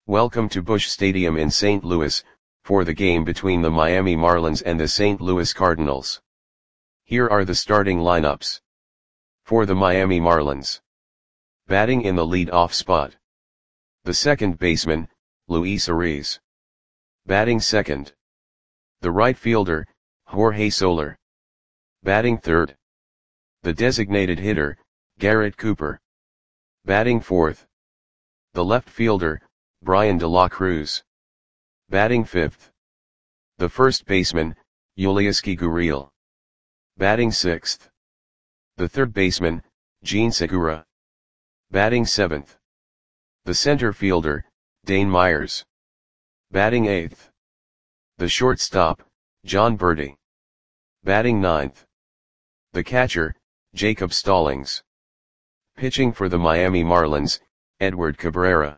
Welcome to Busch Stadium in St. Louis, for the game between the Miami Marlins and the St. Louis Cardinals. Here are the starting lineups. For the Miami Marlins. Batting in the lead-off spot. The second baseman, Luis Arraez. Batting second. The right fielder, Jorge Soler. Batting third. The designated hitter, Garrett Cooper. Batting fourth. The left fielder, Bryan De La Cruz. Batting fifth. The first baseman, Yulieski Gurriel. Batting sixth. The third baseman, Jean Segura. Batting seventh. The center fielder, Dane Myers. Batting eighth. The shortstop, Jon Berti. Batting ninth. The catcher, Jacob Stallings. Pitching for the Miami Marlins, Edward Cabrera.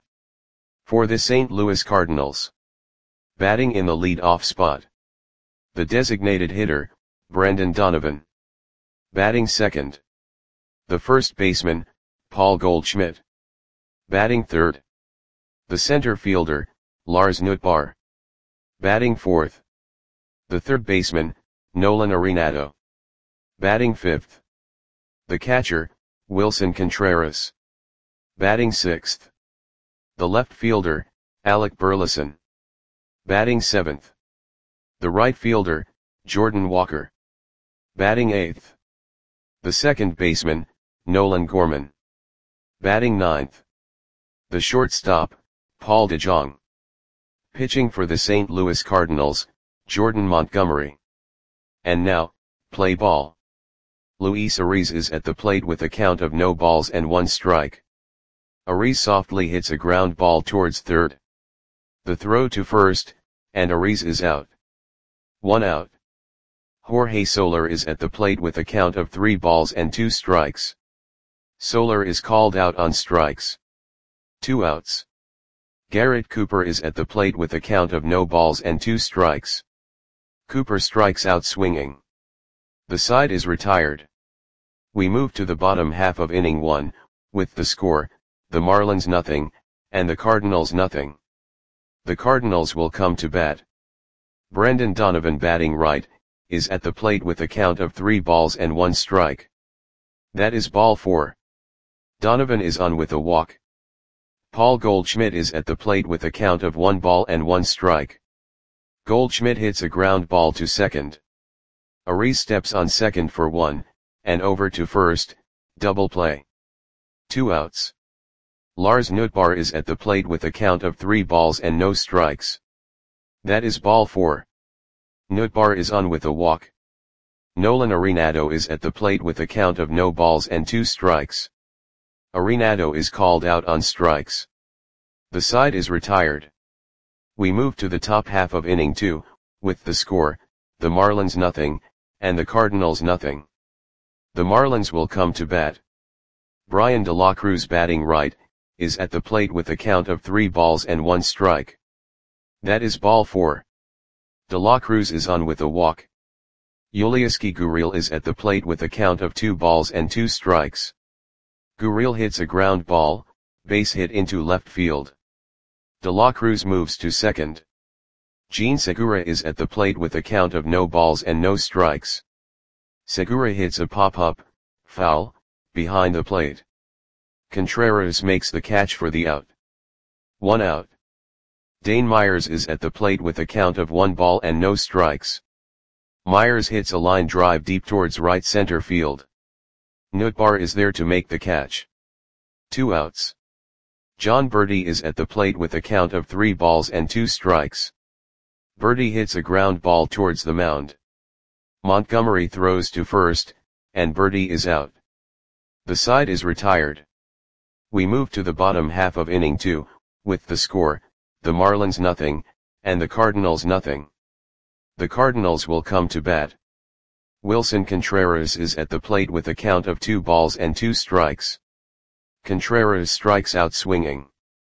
For the St. Louis Cardinals. Batting in the lead-off spot. The designated hitter, Brendan Donovan. Batting second. The first baseman, Paul Goldschmidt. Batting third. The center fielder, Lars Nootbaar. Batting fourth. The third baseman, Nolan Arenado. Batting fifth. The catcher, Willson Contreras. Batting sixth. The left fielder, Alec Burleson. Batting seventh. The right fielder, Jordan Walker. Batting eighth. The second baseman, Nolan Gorman. Batting ninth. The shortstop, Paul DeJong. Pitching for the St. Louis Cardinals, Jordan Montgomery. And now, play ball. Luis Arraez is at the plate with a count of no balls and one strike. Arraez softly hits a ground ball towards third. The throw to first, and Arraez is out. 1 out. Jorge Soler is at the plate with a count of 3 balls and 2 strikes. Soler is called out on strikes. 2 outs. Garrett Cooper is at the plate with a count of no balls and 2 strikes. Cooper strikes out swinging. The side is retired. We move to the bottom half of inning 1, with the score, the Marlins nothing, and the Cardinals nothing. The Cardinals will come to bat. Brendan Donovan, batting right, is at the plate with a count of 3 balls and 1 strike. That is ball 4. Donovan is on with a walk. Paul Goldschmidt is at the plate with a count of 1 ball and 1 strike. Goldschmidt hits a ground ball to second. Arraez steps on second for 1, and over to first, double play. 2 outs. Lars Nootbaar is at the plate with a count of 3 balls and no strikes. That is ball 4. Nootbaar is on with a walk. Nolan Arenado is at the plate with a count of no balls and 2 strikes. Arenado is called out on strikes. The side is retired. We move to the top half of inning 2, with the score, the Marlins nothing, and the Cardinals nothing. The Marlins will come to bat. Bryan De La Cruz, batting right, is at the plate with a count of 3 balls and 1 strike. That is ball 4. De La Cruz is on with a walk. Yulieski Gurriel is at the plate with a count of 2 balls and 2 strikes. Gurriel hits a ground ball, base hit into left field. De La Cruz moves to second. Jean Segura is at the plate with a count of no balls and no strikes. Segura hits a pop-up, foul, behind the plate. Contreras makes the catch for the out. 1 out. Dane Myers is at the plate with a count of 1 ball and no strikes. Myers hits a line drive deep towards right center field. Nootbaar is there to make the catch. 2 outs. Jon Berti is at the plate with a count of 3 balls and 2 strikes. Berti hits a ground ball towards the mound. Montgomery throws to first, and Berti is out. The side is retired. We move to the bottom half of inning 2, with the score, the Marlins nothing, and the Cardinals nothing. The Cardinals will come to bat. Willson Contreras is at the plate with a count of 2 balls and 2 strikes. Contreras strikes out swinging.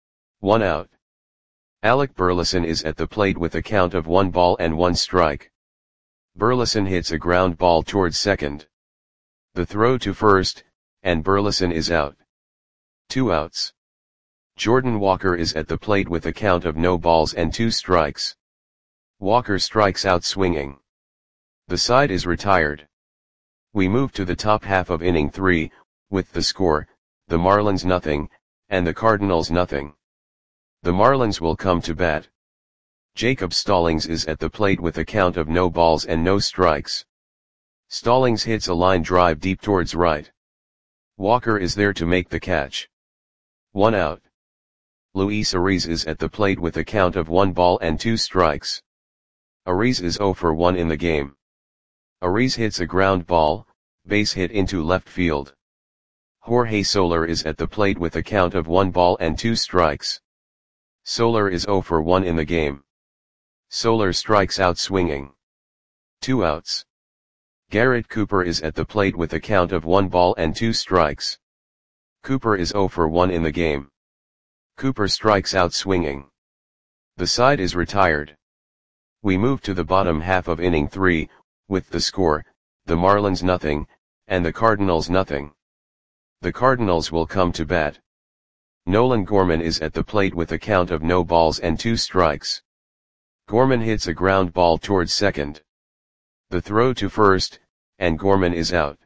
1 out. Alec Burleson is at the plate with a count of 1 ball and 1 strike. Burleson hits a ground ball towards second. The throw to first, and Burleson is out. 2 outs. Jordan Walker is at the plate with a count of no balls and 2 strikes. Walker strikes out swinging. The side is retired. We move to the top half of inning 3, with the score, the Marlins nothing, and the Cardinals nothing. The Marlins will come to bat. Jacob Stallings is at the plate with a count of no balls and no strikes. Stallings hits a line drive deep towards right. Walker is there to make the catch. 1 out. Luis Ariz is at the plate with a count of 1 ball and 2 strikes. Ariz is 0 for 1 in the game. Ariz hits a ground ball, base hit into left field. Jorge Soler is at the plate with a count of 1 ball and 2 strikes. Soler is 0 for 1 in the game. Soler strikes out swinging. 2 outs. Garrett Cooper is at the plate with a count of 1 ball and 2 strikes. Cooper is 0 for 1 in the game. Cooper strikes out swinging. The side is retired. We move to the bottom half of inning 3, with the score, the Marlins nothing, and the Cardinals nothing. The Cardinals will come to bat. Nolan Gorman is at the plate with a count of no balls and 2 strikes. Gorman hits a ground ball towards second. The throw to first, and Gorman is out.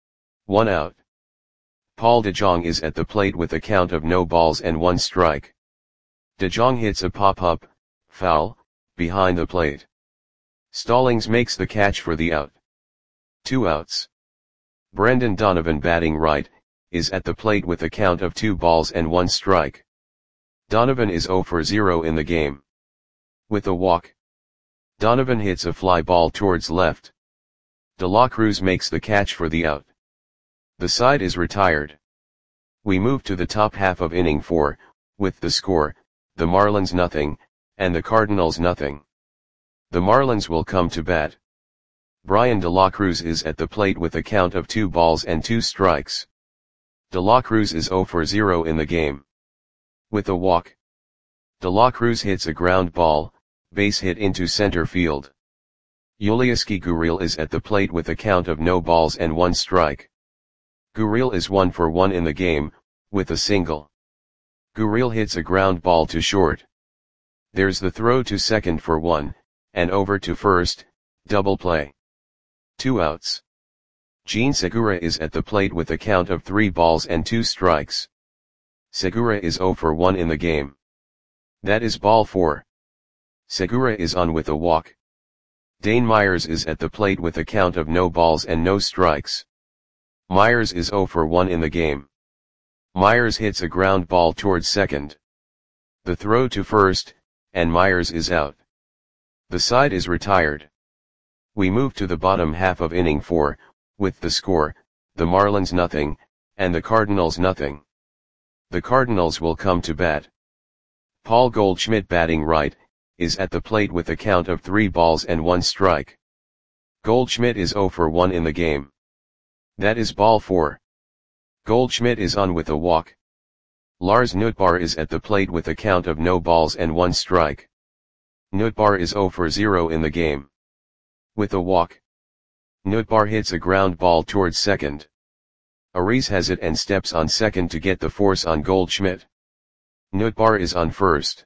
1 out. Paul DeJong is at the plate with a count of no balls and 1 strike. DeJong hits a pop-up, foul, behind the plate. Stallings makes the catch for the out. 2 outs. Brendan Donovan, batting right, is at the plate with a count of 2 balls and 1 strike. Donovan is 0 for 0 in the game. With a walk, Donovan hits a fly ball towards left. De La Cruz makes the catch for the out. The side is retired. We move to the top half of inning 4, with the score, the Marlins nothing, and the Cardinals nothing. The Marlins will come to bat. Brian De La Cruz is at the plate with a count of 2 balls and 2 strikes. De La Cruz is 0 for 0 in the game. With a walk, De La Cruz hits a ground ball, base hit into center field. Yulieski Gurriel is at the plate with a count of no balls and 1 strike. Gurriel is 1 for 1 in the game, with a single. Gurriel hits a ground ball to short. There's the throw to second for 1, and over to first, double play. 2 outs. Jean Segura is at the plate with a count of 3 balls and 2 strikes. Segura is 0 for 1 in the game. That is ball 4. Segura is on with a walk. Dane Myers is at the plate with a count of no balls and no strikes. Myers is 0 for 1 in the game. Myers hits a ground ball towards second. The throw to first, and Myers is out. The side is retired. We move to the bottom half of inning 4, with the score, the Marlins nothing, and the Cardinals nothing. The Cardinals will come to bat. Paul Goldschmidt, batting right, is at the plate with a count of 3 balls and 1 strike. Goldschmidt is 0 for 1 in the game. That is ball 4. Goldschmidt is on with a walk. Lars Nootbaar is at the plate with a count of no balls and 1 strike. Nootbaar is 0 for 0 in the game. With a walk, Nootbaar hits a ground ball towards second. Ariz has it and steps on second to get the force on Goldschmidt. Nootbaar is on first.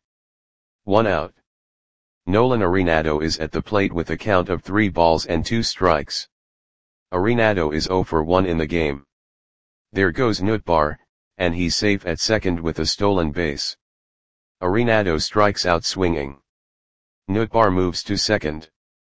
1 out. Nolan Arenado is at the plate with a count of 3 balls and 2 strikes. Arenado is 0 for 1 in the game. There goes Nootbaar, and he's safe at second with a stolen base. Arenado strikes out swinging. Nootbaar moves to second.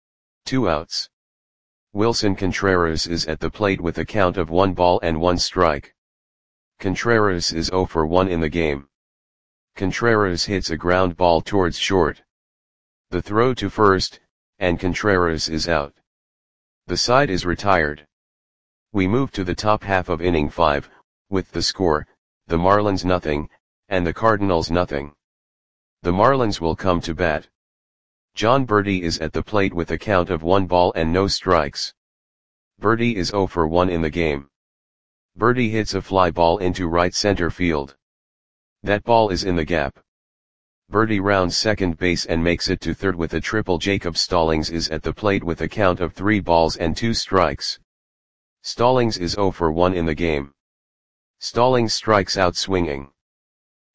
2 outs. Wilson Contreras is at the plate with a count of 1 ball and 1 strike. Contreras is 0 for 1 in the game. Contreras hits a ground ball towards short. The throw to first, and Contreras is out. The side is retired. We move to the top half of inning 5, with the score, the Marlins nothing, and the Cardinals nothing. The Marlins will come to bat. John Berti is at the plate with a count of 1 ball and no strikes. Berti is 0 for 1 in the game. Berti hits a fly ball into right center field. That ball is in the gap. Berti rounds second base and makes it to third with a triple. Jacob Stallings is at the plate with a count of 3 balls and 2 strikes. Stallings is 0 for 1 in the game. Stallings strikes out swinging.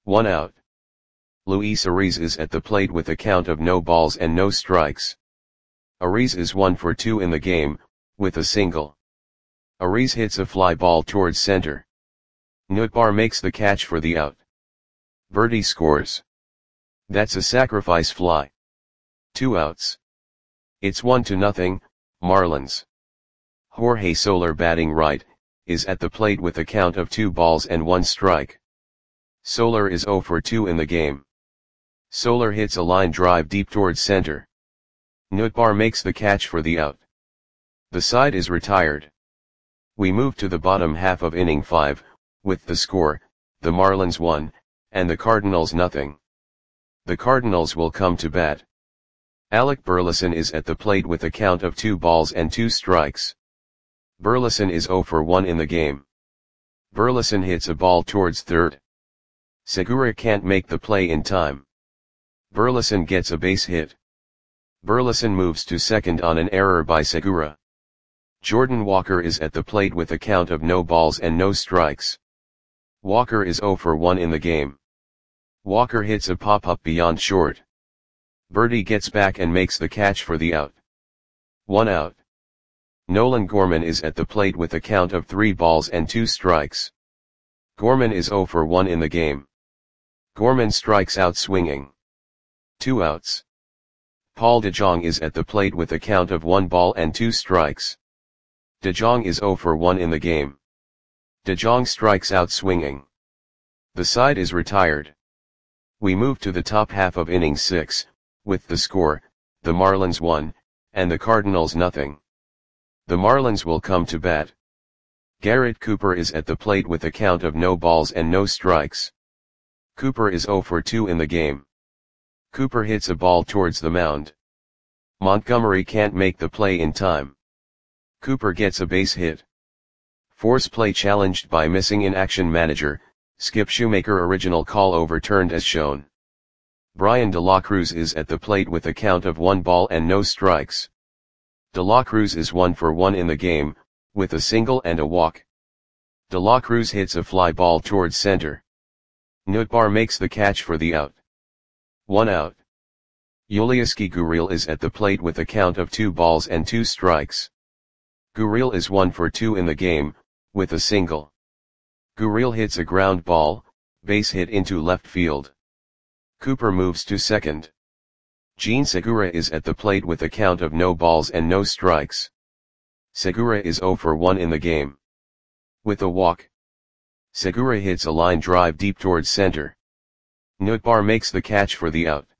1 out. Luis Ariz is at the plate with a count of no balls and no strikes. Ariz is 1 for 2 in the game, with a single. Ariz hits a fly ball towards center. Nootbaar makes the catch for the out. Berti scores. That's a sacrifice fly. 2 outs. It's 1-0, Marlins. Jorge Soler, batting right, is at the plate with a count of 2 balls and 1 strike. Soler is 0 for 2 in the game. Soler hits a line drive deep towards center. Nootbaar makes the catch for the out. The side is retired. We move to the bottom half of inning 5, with the score, the Marlins 1, and the Cardinals 0. The Cardinals will come to bat. Alec Burleson is at the plate with a count of 2 balls and 2 strikes. Burleson is 0 for 1 in the game. Burleson hits a ball towards third. Segura can't make the play in time. Burleson gets a base hit. Burleson moves to second on an error by Segura. Jordan Walker is at the plate with a count of no balls and no strikes. Walker is 0 for 1 in the game. Walker hits a pop-up beyond short. Berti gets back and makes the catch for the out. 1 out. Nolan Gorman is at the plate with a count of 3 balls and 2 strikes. Gorman is 0 for 1 in the game. Gorman strikes out swinging. 2 outs. Paul DeJong is at the plate with a count of 1 ball and 2 strikes. DeJong is 0 for 1 in the game. DeJong strikes out swinging. The side is retired. We move to the top half of inning 6, with the score, the Marlins 1, and the Cardinals 0. The Marlins will come to bat. Garrett Cooper is at the plate with a count of no balls and no strikes. Cooper is 0 for 2 in the game. Cooper hits a ball towards the mound. Montgomery can't make the play in time. Cooper gets a base hit. Force play challenged by missing in action manager, Skip Shoemaker, original call overturned as shown. Brian De La Cruz is at the plate with a count of 1 ball and no strikes. De La Cruz is 1 for 1 in the game, with a single and a walk. De La Cruz hits a fly ball towards center. Nootbaar makes the catch for the out. 1 out. Yulieski Gurriel is at the plate with a count of 2 balls and 2 strikes. Gurriel is 1 for 2 in the game, with a single. Gurriel hits a ground ball, base hit into left field. Cooper moves to second. Jean Segura is at the plate with a count of no balls and no strikes. Segura is 0 for 1 in the game. With a walk. Segura hits a line drive deep towards center. Nootbaar makes the catch for the out.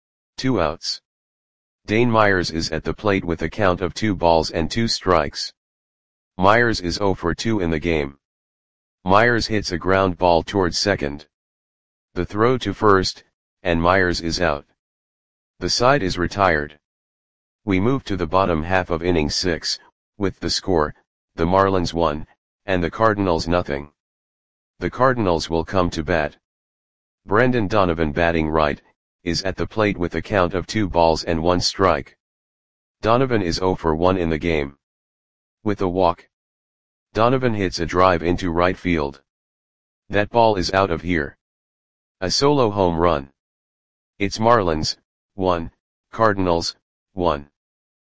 2 outs. Dane Myers is at the plate with a count of 2 balls and 2 strikes. Myers is 0 for 2 in the game. Myers hits a ground ball towards second. The throw to first, and Myers is out. The side is retired. We move to the bottom half of inning 6, with the score, the Marlins 1, and the Cardinals 0. The Cardinals will come to bat. Brendan Donovan, batting right, is at the plate with a count of 2 balls and 1 strike. Donovan is 0 for 1 in the game. With a walk. Donovan hits a drive into right field. That ball is out of here. A solo home run. It's Marlins 1, Cardinals 1.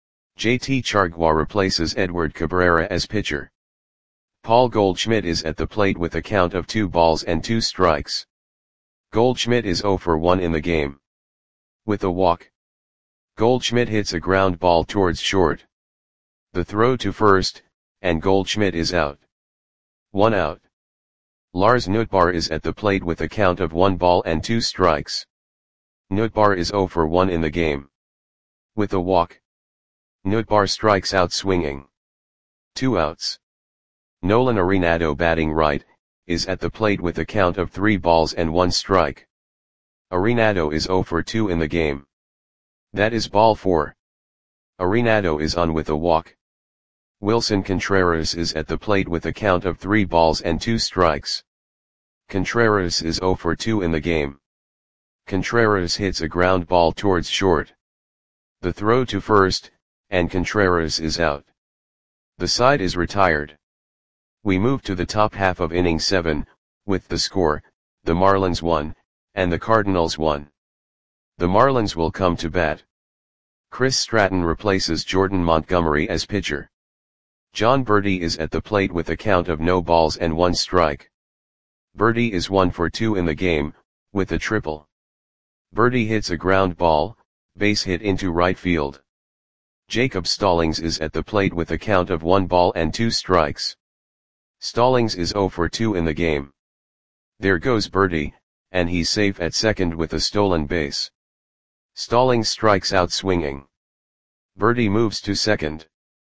JT Chargois replaces Edward Cabrera as pitcher. Paul Goldschmidt is at the plate with a count of 2 balls and 2 strikes. Goldschmidt is 0 for 1 in the game. With a walk. Goldschmidt hits a ground ball towards short. The throw to first, and Goldschmidt is out. 1 out. Lars Nootbaar is at the plate with a count of 1 ball and 2 strikes. Nootbaar is 0 for 1 in the game. With a walk. Nootbaar strikes out swinging. 2 outs. Nolan Arenado, batting right, is at the plate with a count of 3 balls and 1 strike. Arenado is 0 for 2 in the game. That is ball 4. Arenado is on with a walk. Wilson Contreras is at the plate with a count of 3 balls and 2 strikes. Contreras is 0 for 2 in the game. Contreras hits a ground ball towards short. The throw to first, and Contreras is out. The side is retired. We move to the top half of inning 7, with the score, the Marlins 1, and the Cardinals 1. The Marlins will come to bat. Chris Stratton replaces Jordan Montgomery as pitcher. Jon Berti is at the plate with a count of no balls and 1 strike. Berti is 1 for 2 in the game, with a triple. Berti hits a ground ball, base hit into right field. Jacob Stallings is at the plate with a count of 1 ball and 2 strikes. Stallings is 0 for 2 in the game. There goes Berti, and he's safe at second with a stolen base. Stallings strikes out swinging. Berti moves to second.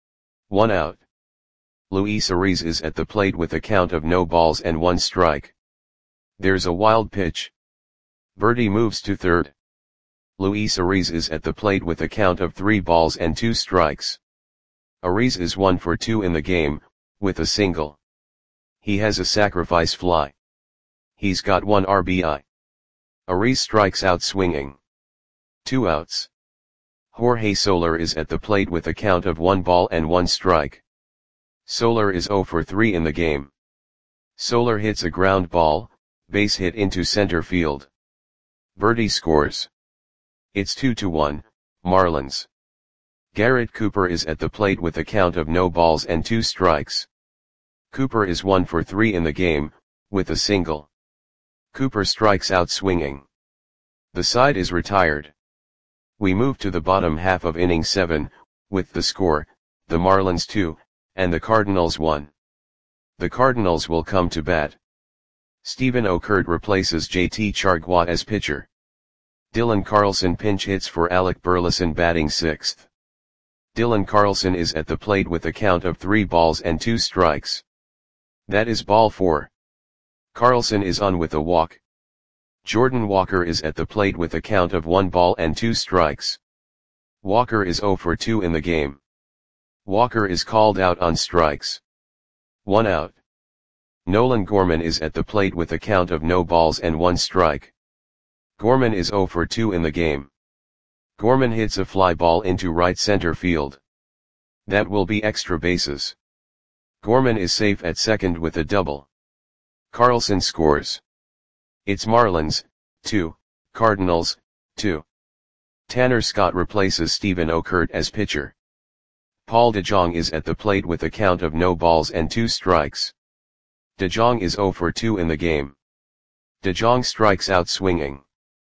1 out. Luis Ariz is at the plate with a count of no balls and 1 strike. There's a wild pitch. Berti moves to third. Luis Ariz is at the plate with a count of 3 balls and 2 strikes. Ariz is 1 for 2 in the game, with a single. He has a sacrifice fly. He's got 1 RBI. Ariz strikes out swinging. 2 outs. Jorge Soler is at the plate with a count of 1 ball and 1 strike. Soler is 0 for 3 in the game. Soler hits a ground ball, base hit into center field. Berti scores. It's 2-1, Marlins. Garrett Cooper is at the plate with a count of no balls and 2 strikes. Cooper is 1 for 3 in the game, with a single. Cooper strikes out swinging. The side is retired. We move to the bottom half of inning 7, with the score, the Marlins 2, and the Cardinals 1. The Cardinals will come to bat. Stephen Okert replaces JT Chargois as pitcher. Dylan Carlson pinch hits for Alec Burleson batting 6th. Dylan Carlson is at the plate with a count of 3 balls and 2 strikes. That is ball 4. Carlson is on with a walk. Jordan Walker is at the plate with a count of 1 ball and 2 strikes. Walker is 0 for 2 in the game. Walker is called out on strikes. 1 out. Nolan Gorman is at the plate with a count of no balls and 1 strike. Gorman is 0 for 2 in the game. Gorman hits a fly ball into right center field. That will be extra bases. Gorman is safe at second with a double. Carlson scores. It's Marlins, 2, Cardinals, 2. Tanner Scott replaces Stephen Okert as pitcher. Paul DeJong is at the plate with a count of no balls and 2 strikes. DeJong is 0 for 2 in the game. DeJong strikes out swinging.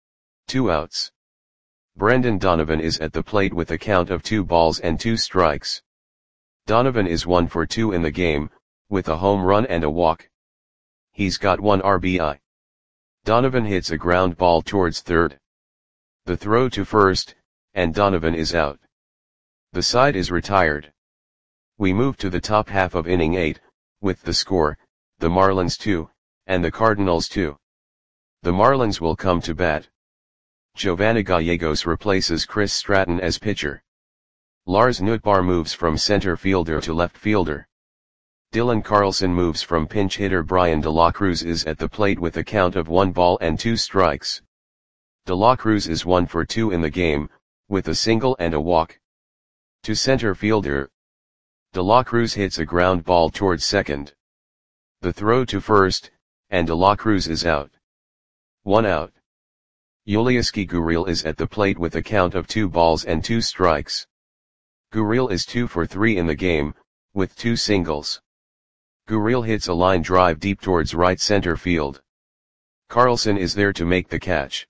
2 outs. Brendan Donovan is at the plate with a count of 2 balls and 2 strikes. Donovan is 1 for 2 in the game, with a home run and a walk. He's got 1 RBI. Donovan hits a ground ball towards third. The throw to first, and Donovan is out. The side is retired. We move to the top half of inning 8, with the score, the Marlins 2, and the Cardinals 2. The Marlins will come to bat. Giovanni Gallegos replaces Chris Stratton as pitcher. Lars Nootbaar moves from center fielder to left fielder. Dylan Carlson moves from pinch hitter. Brian De La Cruz is at the plate with a count of 1 ball and 2 strikes. De La Cruz is 1 for 2 in the game, with a single and a walk. To center fielder. De La Cruz hits a ground ball towards second. The throw to first, and De La Cruz is out. 1 out. Yulieski Gurriel is at the plate with a count of 2 balls and 2 strikes. Gurriel is 2 for 3 in the game, with 2 singles. Gurriel hits a line drive deep towards right center field. Carlson is there to make the catch.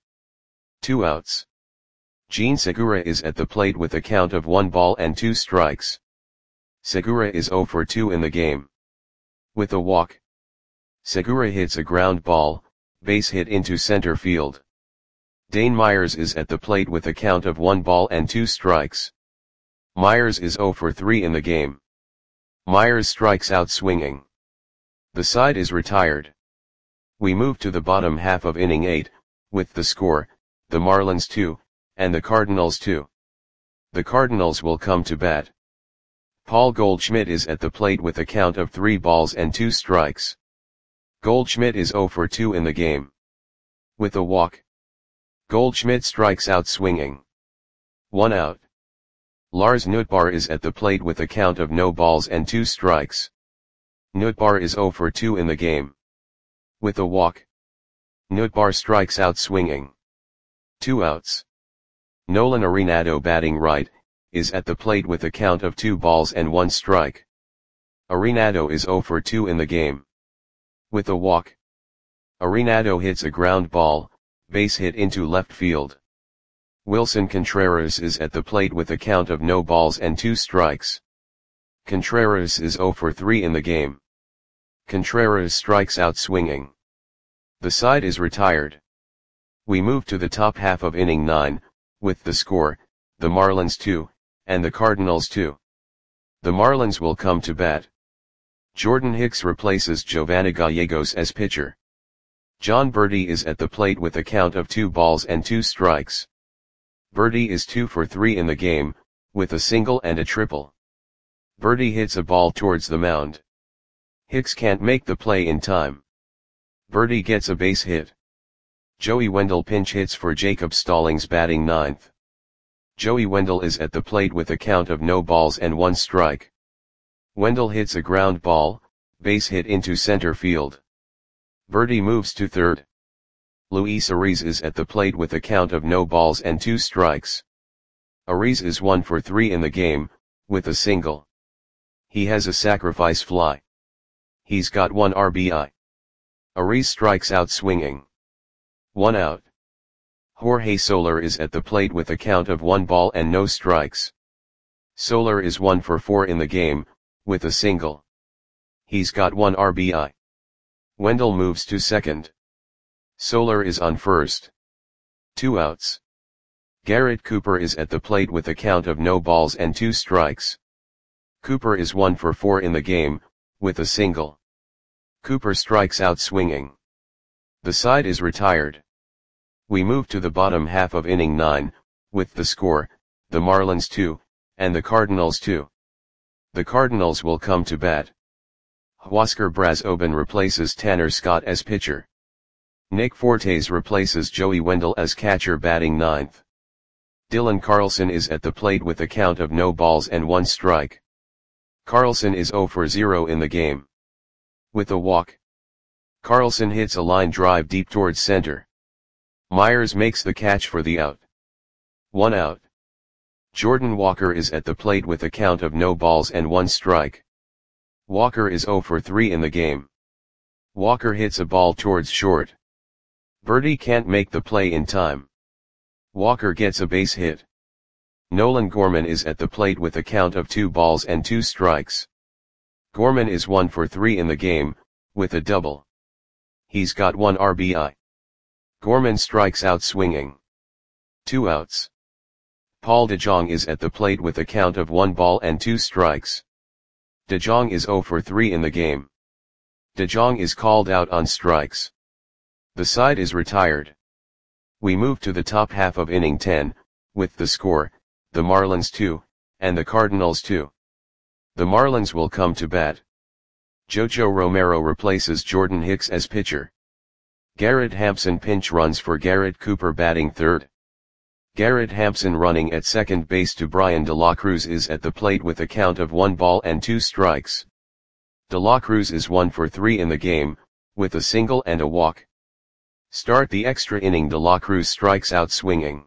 2 outs. Jean Segura is at the plate with a count of 1 ball and 2 strikes. Segura is 0 for 2 in the game. With a walk. Segura hits a ground ball, base hit into center field. Dane Myers is at the plate with a count of 1 ball and 2 strikes. Myers is 0 for 3 in the game. Myers strikes out swinging. The side is retired. We move to the bottom half of inning 8, with the score, the Marlins 2, and the Cardinals 2. The Cardinals will come to bat. Paul Goldschmidt is at the plate with a count of 3 balls and 2 strikes. Goldschmidt is 0 for 2 in the game. With a walk. Goldschmidt strikes out swinging. 1 out. Lars Nootbaar is at the plate with a count of no balls and 2 strikes. Nootbaar is 0 for 2 in the game. With a walk. Nootbaar strikes out swinging. 2 outs. Nolan Arenado batting right, is at the plate with a count of 2 balls and 1 strike. Arenado is 0 for 2 in the game. With a walk. Arenado hits a ground ball, base hit into left field. Wilson Contreras is at the plate with a count of no balls and 2 strikes. Contreras is 0 for 3 in the game. Contreras strikes out swinging. The side is retired. We move to the top half of inning 9, with the score, the Marlins 2, and the Cardinals 2. The Marlins will come to bat. Jordan Hicks replaces Giovanni Gallegos as pitcher. John Berti is at the plate with a count of 2 balls and 2 strikes. Berti is 2 for 3 in the game, with a single and a triple. Berti hits a ball towards the mound. Hicks can't make the play in time. Berti gets a base hit. Joey Wendle pinch hits for Jacob Stallings batting 9th. Joey Wendle is at the plate with a count of no balls and 1 strike. Wendle hits a ground ball, base hit into center field. Berti moves to third. Luis Ariz is at the plate with a count of no balls and 2 strikes. Ariz is 1 for 3 in the game, with a single. He has a sacrifice fly. He's got 1 RBI. Ariz strikes out swinging. 1 out. Jorge Soler is at the plate with a count of 1 ball and no strikes. Soler is 1 for 4 in the game, with a single. He's got 1 RBI. Wendle moves to second. Soler is on first. 2 outs. Garrett Cooper is at the plate with a count of no balls and 2 strikes. Cooper is 1 for 4 in the game, with a single. Cooper strikes out swinging. The side is retired. We move to the bottom half of inning 9, with the score, the Marlins 2, and the Cardinals 2. The Cardinals will come to bat. Huascar Brazoban replaces Tanner Scott as pitcher. Nick Fortes replaces Joey Wendle as catcher batting 9th. Dylan Carlson is at the plate with a count of no balls and 1 strike. Carlson is 0 for 0 in the game. With a walk. Carlson hits a line drive deep towards center. Myers makes the catch for the out. 1 out. Jordan Walker is at the plate with a count of no balls and 1 strike. Walker is 0 for 3 in the game. Walker hits a ball towards short. Berti can't make the play in time. Walker gets a base hit. Nolan Gorman is at the plate with a count of 2 balls and 2 strikes. Gorman is 1 for 3 in the game, with a double. He's got 1 RBI. Gorman strikes out swinging. 2 outs. Paul DeJong is at the plate with a count of 1 ball and 2 strikes. DeJong is 0 for 3 in the game. DeJong is called out on strikes. The side is retired. We move to the top half of inning 10, with the score, the Marlins 2, and the Cardinals 2. The Marlins will come to bat. Jojo Romero replaces Jordan Hicks as pitcher. Garrett Hampson pinch runs for Garrett Cooper batting third. Garrett Hampson running at second base to Brian De La Cruz is at the plate with a count of 1 ball and 2 strikes. De La Cruz is 1 for 3 in the game, with a single and a walk. Start the extra inning. De La Cruz strikes out swinging.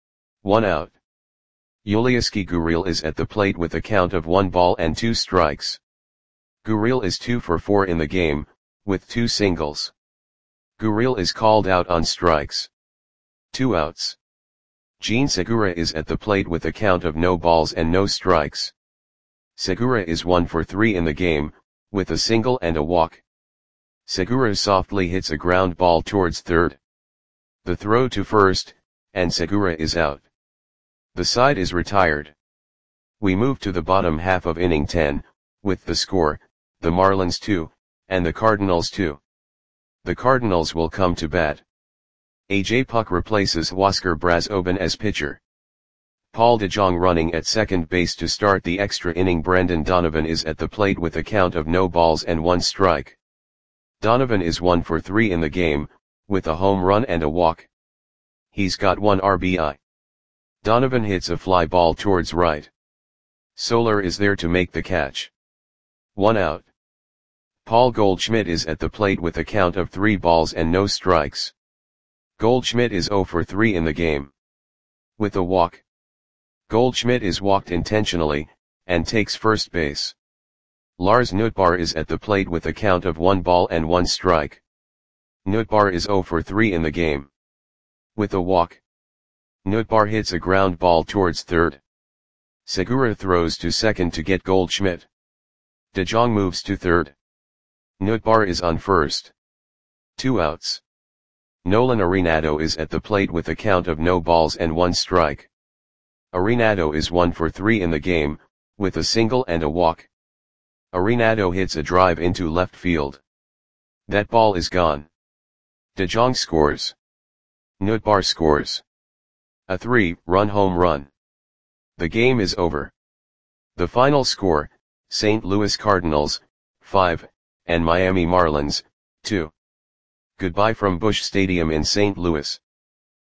1 out. Yulieski Gurriel is at the plate with a count of 1 ball and 2 strikes. Gurriel is 2 for 4 in the game, with 2 singles. Gurriel is called out on strikes. 2 outs. Jean Segura is at the plate with a count of no balls and no strikes. Segura is 1 for 3 in the game, with a single and a walk. Segura softly hits a ground ball towards third. The throw to first, and Segura is out. The side is retired. We move to the bottom half of inning 10, with the score, the Marlins 2, and the Cardinals 2. The Cardinals will come to bat. AJ Puk replaces Huascar Brazoban as pitcher. Paul DeJong running at second base to start the extra inning. Brendan Donovan is at the plate with a count of no balls and 1 strike. Donovan is 1 for 3 in the game, with a home run and a walk. He's got 1 RBI. Donovan hits a fly ball towards right. Soler is there to make the catch. 1 out. Paul Goldschmidt is at the plate with a count of 3 balls and no strikes. Goldschmidt is 0 for 3 in the game. With a walk. Goldschmidt is walked intentionally, and takes first base. Lars Nootbaar is at the plate with a count of 1 ball and 1 strike. Nootbaar is 0 for 3 in the game. With a walk. Nootbaar hits a ground ball towards third. Segura throws to second to get Goldschmidt. De Jong moves to third. Nootbaar is on first. 2 outs. Nolan Arenado is at the plate with a count of no balls and 1 strike. Arenado is 1 for 3 in the game, with a single and a walk. Arenado hits a drive into left field. That ball is gone. De Jong scores. Nootbaar scores. A 3-run home run. The game is over. The final score, St. Louis Cardinals, 5, and Miami Marlins, 2. Goodbye from Busch Stadium in St. Louis.